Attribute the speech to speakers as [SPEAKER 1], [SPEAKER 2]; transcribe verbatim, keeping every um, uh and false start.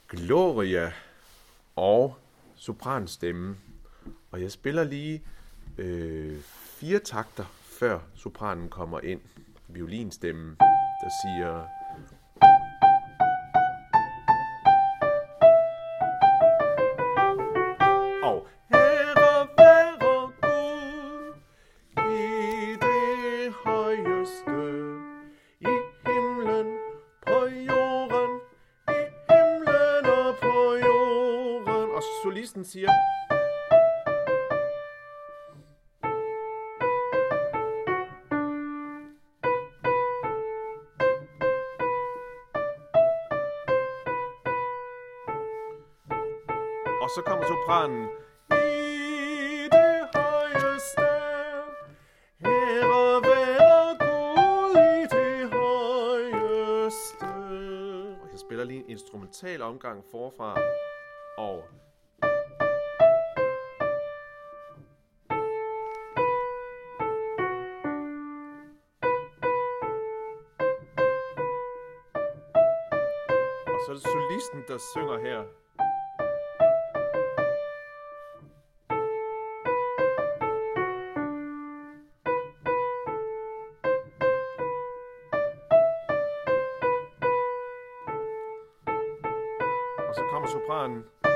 [SPEAKER 1] Gloria og sopranstemme. Og jeg spiller lige øh, fire takter, før sopranen kommer ind. Violinstemmen, der siger... Og Herre være Gud i det højeste, i himlen, på jorden, i himlen og på jorden. Og solisten siger... Og så kommer sopranen. I det højeste, Herre være Gud i det højeste. Og jeg spiller lige en instrumental omgang forfra. Og... Og så er det solisten, der synger her. Og så kommer sopranen.